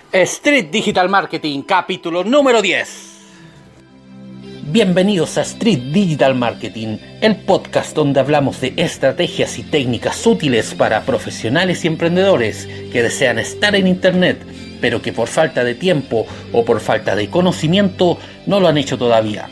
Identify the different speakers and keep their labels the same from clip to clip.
Speaker 1: Street Digital Marketing, capítulo número 10. Bienvenidos a Street Digital Marketing, el podcast donde hablamos de estrategias y técnicas útiles para profesionales y emprendedores que desean estar en Internet, pero que por falta de tiempo o por falta de conocimiento no lo han hecho todavía.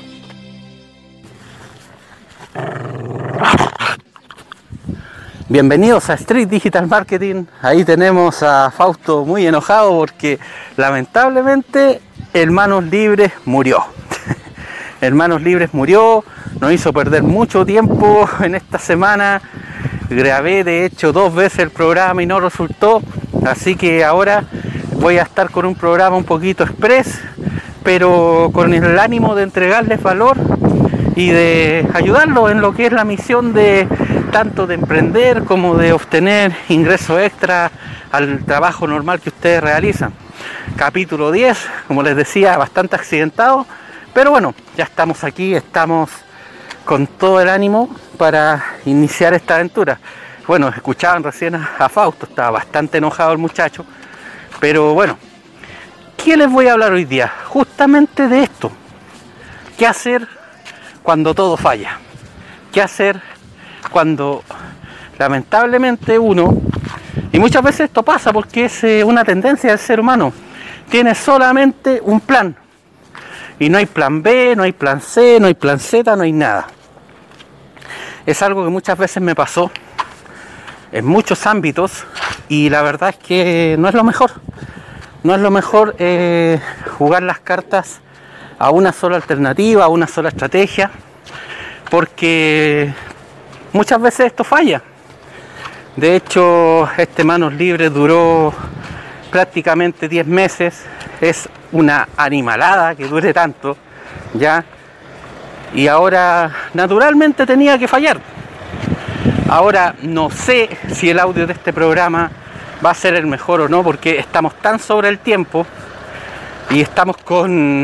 Speaker 1: Bienvenidos a Street Digital Marketing. Ahí tenemos a Fausto muy enojado porque lamentablemente Hermanos Libres murió. Hermanos Libres murió, nos hizo perder mucho tiempo en esta semana. Grabé de hecho 2 veces el programa y no resultó, así que ahora voy a estar con un programa un poquito express, pero con el ánimo de entregarles valor y de ayudarlos en lo que es la misión de tanto de emprender como de obtener ingresos extra al trabajo normal que ustedes realizan. Capítulo 10, como les decía, bastante accidentado, pero bueno, ya estamos aquí, estamos con todo el ánimo para iniciar esta aventura. Bueno, escuchaban recién a Fausto, estaba bastante enojado el muchacho, pero bueno, ¿qué les voy a hablar hoy día? Justamente de esto. ¿Qué hacer cuando todo falla? ¿Qué hacer cuando lamentablemente uno, y muchas veces esto pasa porque es una tendencia del ser humano, tiene solamente un plan y no hay plan B, no hay plan C, no hay plan Z, no hay nada? Es algo que muchas veces me pasó en muchos ámbitos y la verdad es que no es lo mejor. No es lo mejor jugar las cartas a una sola alternativa, a una sola estrategia, porque muchas veces esto falla. De hecho, este Manos Libres duró prácticamente 10 meses. Es una animalada que dure tanto, ¿ya? Y ahora, naturalmente, tenía que fallar. Ahora, no sé si el audio de este programa va a ser el mejor o no, porque estamos tan sobre el tiempo y estamos con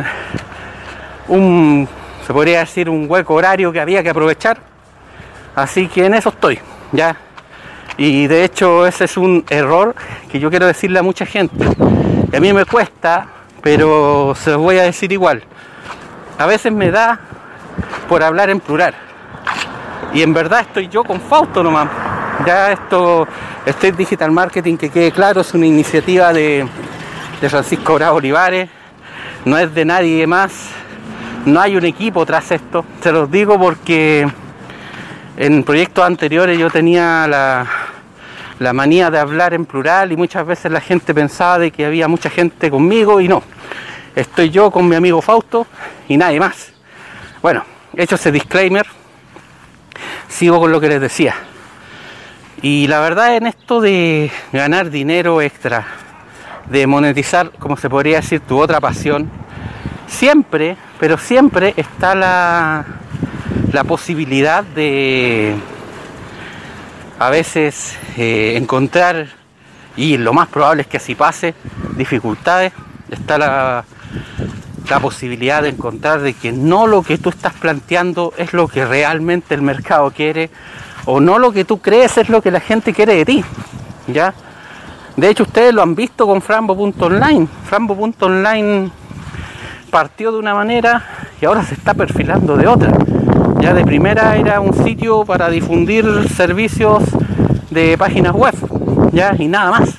Speaker 1: se podría decir, un hueco horario que había que aprovechar. Así que en eso estoy, ¿ya? Y de hecho ese es un error que yo quiero decirle a mucha gente. Y a mí me cuesta, pero se los voy a decir igual. A veces me da por hablar en plural. Y en verdad estoy yo con Fausto nomás. Ya esto, Street Digital Marketing, que quede claro, es una iniciativa de Francisco Bravo Olivares. No es de nadie más. No hay un equipo tras esto. Se los digo porque en proyectos anteriores yo tenía la manía de hablar en plural y muchas veces la gente pensaba de que había mucha gente conmigo y no. Estoy yo con mi amigo Fausto y nadie más. Bueno, hecho ese disclaimer, sigo con lo que les decía. Y la verdad, en esto de ganar dinero extra, de monetizar, como se podría decir, tu otra pasión, siempre, pero siempre está la posibilidad de a veces encontrar, y lo más probable es que así pase, dificultades. Está la posibilidad de encontrar de que no lo que tú estás planteando es lo que realmente el mercado quiere, o no lo que tú crees es lo que la gente quiere de ti, ¿ya? De hecho, ustedes lo han visto con Frambo.online. Frambo.online partió de una manera y ahora se está perfilando de otra. Ya de primera era un sitio para difundir servicios de páginas web, ya, y nada más.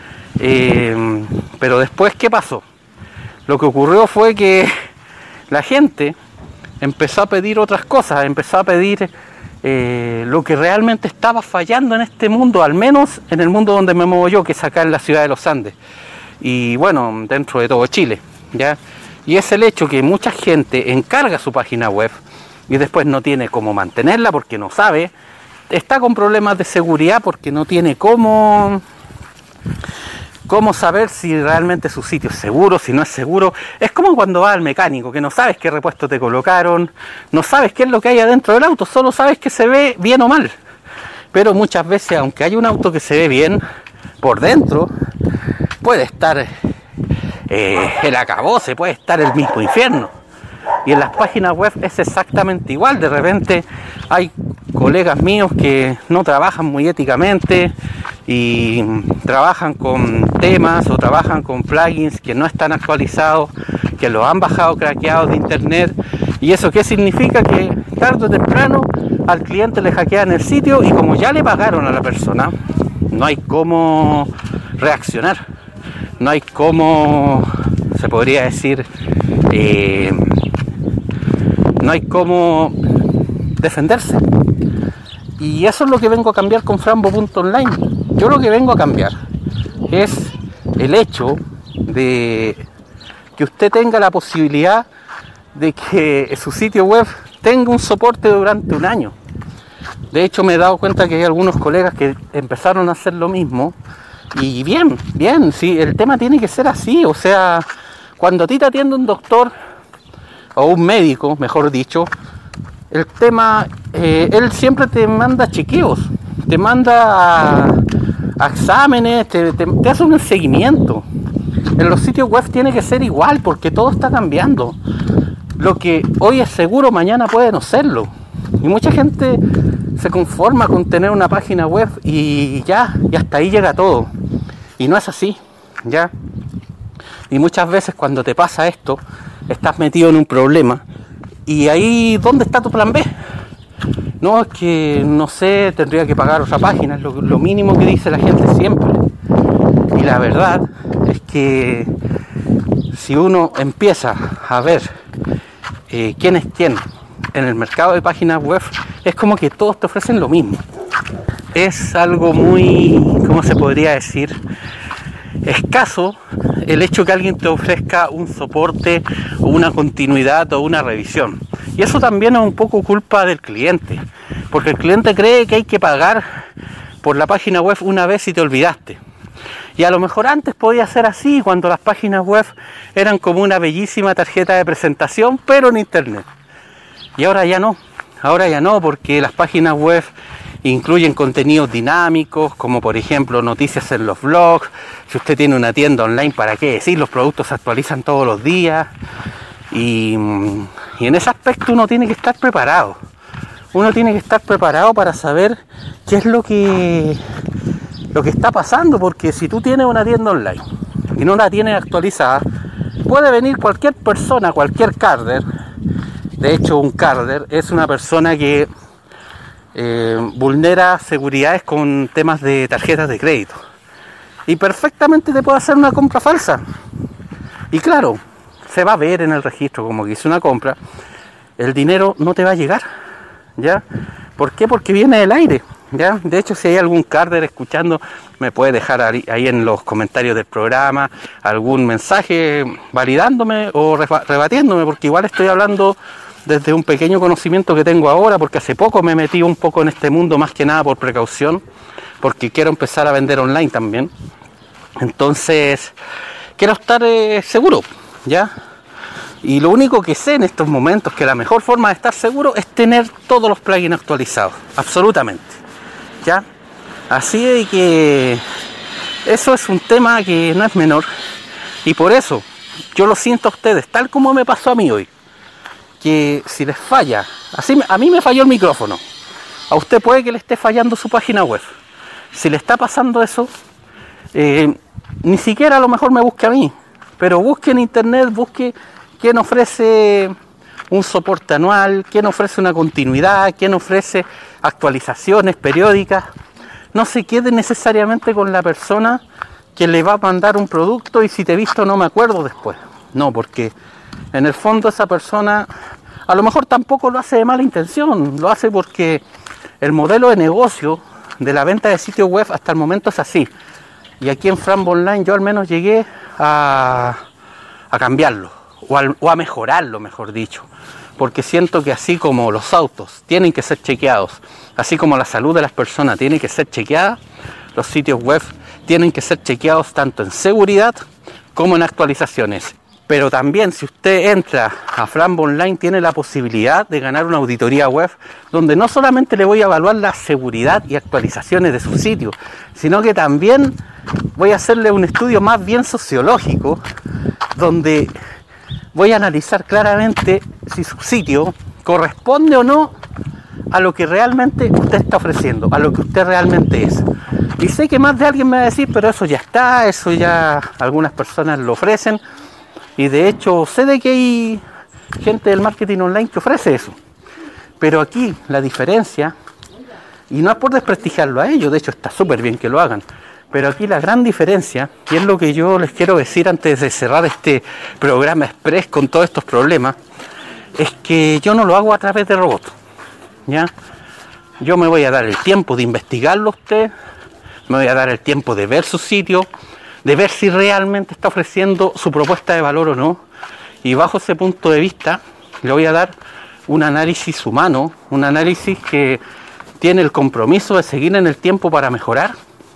Speaker 1: Pero después, ¿qué pasó? Lo que ocurrió fue que la gente empezó a pedir otras cosas, empezó a pedir lo que realmente estaba fallando en este mundo, al menos en el mundo donde me muevo yo, que es acá en la ciudad de los Andes. Y bueno, dentro de todo Chile, ¿ya? Y es el hecho que mucha gente encarga su página web y después no tiene cómo mantenerla porque no sabe, está con problemas de seguridad porque no tiene cómo saber si realmente su sitio es seguro, si no es seguro. Es como cuando vas al mecánico, que no sabes qué repuesto te colocaron, no sabes qué es lo que hay adentro del auto, solo sabes que se ve bien o mal. Pero muchas veces, aunque hay un auto que se ve bien, por dentro puede estar el acabose, puede estar el mismo infierno. Y en las páginas web es exactamente igual. De repente hay colegas míos que no trabajan muy éticamente y trabajan con temas o trabajan con plugins que no están actualizados, que los han bajado craqueados de internet. ¿Y eso qué significa? Que tarde o temprano al cliente le hackean el sitio, y como ya le pagaron a la persona, no hay cómo reaccionar, no hay cómo, se podría decir, no hay cómo defenderse. Y eso es lo que vengo a cambiar con Frambo.online. Yo lo que vengo a cambiar es el hecho de que usted tenga la posibilidad de que su sitio web tenga un soporte durante un año. De hecho, me he dado cuenta que hay algunos colegas que empezaron a hacer lo mismo. Y bien, sí, el tema tiene que ser así. O sea, cuando a ti te atiende un doctor o un médico, mejor dicho, el tema, él siempre te manda chequeos, te manda a exámenes, te hace un seguimiento. En los sitios web tiene que ser igual, porque todo está cambiando. Lo que hoy es seguro, mañana puede no serlo. Y mucha gente se conforma con tener una página web y ya, y hasta ahí llega todo. Y no es así, ¿ya? Y muchas veces cuando te pasa esto, estás metido en un problema. Y ahí, ¿dónde está tu plan B? No, es que, no sé, tendría que pagar otra página. Es lo mínimo que dice la gente siempre. Y la verdad es que si uno empieza a ver quién es quién en el mercado de páginas web, es como que todos te ofrecen lo mismo. Es algo muy, ¿cómo se podría decir?, escaso el hecho que alguien te ofrezca un soporte o una continuidad o una revisión. Y eso también es un poco culpa del cliente, porque el cliente cree que hay que pagar por la página web una vez y te olvidaste. Y a lo mejor antes podía ser así, cuando las páginas web eran como una bellísima tarjeta de presentación, pero en internet. Y ahora ya no, porque las páginas web incluyen contenidos dinámicos, como por ejemplo noticias en los blogs. Si usted tiene una tienda online, ¿para qué decir? Los productos se actualizan todos los días. Y en ese aspecto uno tiene que estar preparado. Uno tiene que estar preparado para saber qué es lo que está pasando, porque si tú tienes una tienda online y no la tienes actualizada, puede venir cualquier persona, cualquier carder. De hecho, un carder es una persona que vulnera seguridades con temas de tarjetas de crédito y perfectamente te puede hacer una compra falsa. Y claro, se va a ver en el registro como que hizo una compra, el dinero no te va a llegar, ¿ya? ¿Por qué? Porque viene del aire, ¿ya? De hecho, si hay algún carder escuchando, me puede dejar ahí en los comentarios del programa algún mensaje validándome o rebatiéndome, porque igual estoy hablando desde un pequeño conocimiento que tengo ahora, porque hace poco me metí un poco en este mundo, más que nada por precaución, porque quiero empezar a vender online también. Entonces quiero estar seguro, ¿ya? Y lo único que sé en estos momentos, que la mejor forma de estar seguro es tener todos los plugins actualizados, absolutamente, ¿ya? Así de que eso es un tema que no es menor, y por eso yo lo siento a ustedes, tal como me pasó a mí hoy, que si les falla, a mí me falló el micrófono, a usted puede que le esté fallando su página web. Si le está pasando eso, ni siquiera a lo mejor me busque a mí, pero busque en internet, busque quién ofrece un soporte anual, quién ofrece una continuidad, quién ofrece actualizaciones periódicas. No se quede necesariamente con la persona que le va a mandar un producto y si te he visto no me acuerdo después. No, porque en el fondo esa persona a lo mejor tampoco lo hace de mala intención, lo hace porque el modelo de negocio de la venta de sitios web hasta el momento es así. Y aquí en Frambo Online yo al menos llegué a cambiarlo, o a mejorarlo, mejor dicho. Porque siento que así como los autos tienen que ser chequeados, así como la salud de las personas tiene que ser chequeada, los sitios web tienen que ser chequeados tanto en seguridad como en actualizaciones. Pero también si usted entra a Frambo Online tiene la posibilidad de ganar una auditoría web donde no solamente le voy a evaluar la seguridad y actualizaciones de su sitio, sino que también voy a hacerle un estudio más bien sociológico donde voy a analizar claramente si su sitio corresponde o no a lo que realmente usted está ofreciendo, a lo que usted realmente es. Y sé que más de alguien me va a decir, pero eso ya está, eso ya algunas personas lo ofrecen. Y de hecho sé de que hay gente del marketing online que ofrece eso. Pero aquí la diferencia, y no es por desprestigiarlo a ellos, de hecho está súper bien que lo hagan, pero aquí la gran diferencia, y es lo que yo les quiero decir antes de cerrar este programa express con todos estos problemas, es que yo no lo hago a través de robots, ¿ya? Yo me voy a dar el tiempo de investigarlo a usted, me voy a dar el tiempo de ver su sitio, de ver si realmente está ofreciendo su propuesta de valor o no, y bajo ese punto de vista le voy a dar un análisis humano, un análisis que tiene el compromiso de seguir en el tiempo para mejorar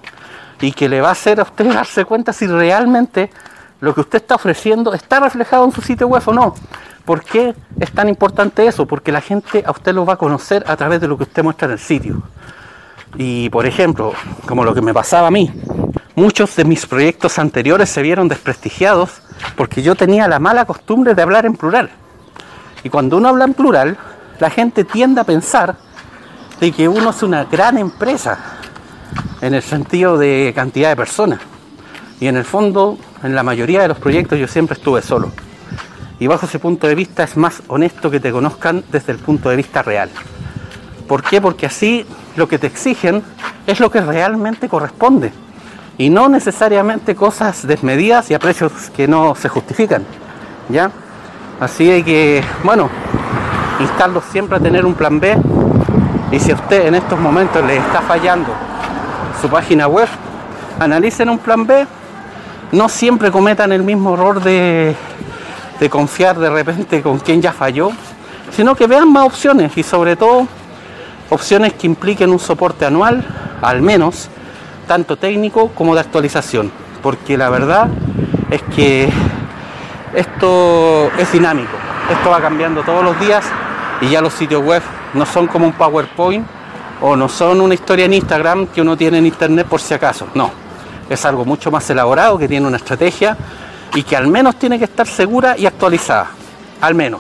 Speaker 1: y que le va a hacer a usted darse cuenta si realmente lo que usted está ofreciendo está reflejado en su sitio web o no. ¿Por qué es tan importante eso? Porque la gente a usted lo va a conocer a través de lo que usted muestra en el sitio. Y por ejemplo, como lo que me pasaba a mí, muchos de mis proyectos anteriores se vieron desprestigiados porque yo tenía la mala costumbre de hablar en plural. Y cuando uno habla en plural, la gente tiende a pensar de que uno es una gran empresa en el sentido de cantidad de personas. Y en el fondo, en la mayoría de los proyectos yo siempre estuve solo. Y bajo ese punto de vista es más honesto que te conozcan desde el punto de vista real. ¿Por qué? Porque así lo que te exigen es lo que realmente corresponde. Y no necesariamente cosas desmedidas y a precios que no se justifican, ¿ya? Así de que, bueno, instarlos siempre a tener un plan B. Y si a usted en estos momentos le está fallando su página web, analicen un plan B. No siempre cometan el mismo error de confiar de repente con quien ya falló, sino que vean más opciones y sobre todo opciones que impliquen un soporte anual, al menos, tanto técnico como de actualización. Porque la verdad es que esto es dinámico, esto va cambiando todos los días y ya los sitios web no son como un PowerPoint o no son una historia en Instagram que uno tiene en internet por si acaso, no, es algo mucho más elaborado que tiene una estrategia y que al menos tiene que estar segura y actualizada, al menos,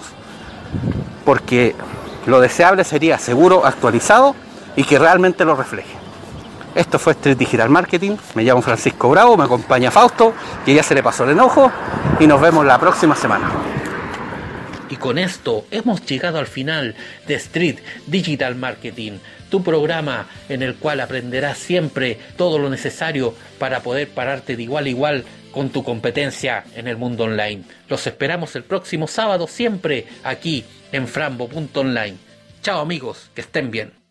Speaker 1: porque lo deseable sería seguro, actualizado y que realmente lo refleje. Esto fue Street Digital Marketing, me llamo Francisco Bravo, me acompaña Fausto, que ya se le pasó el enojo, y nos vemos la próxima semana.
Speaker 2: Y con esto hemos llegado al final de Street Digital Marketing, tu programa en el cual aprenderás siempre todo lo necesario para poder pararte de igual a igual con tu competencia en el mundo online. Los esperamos el próximo sábado siempre aquí en Frambo.online. Chao amigos, que estén bien.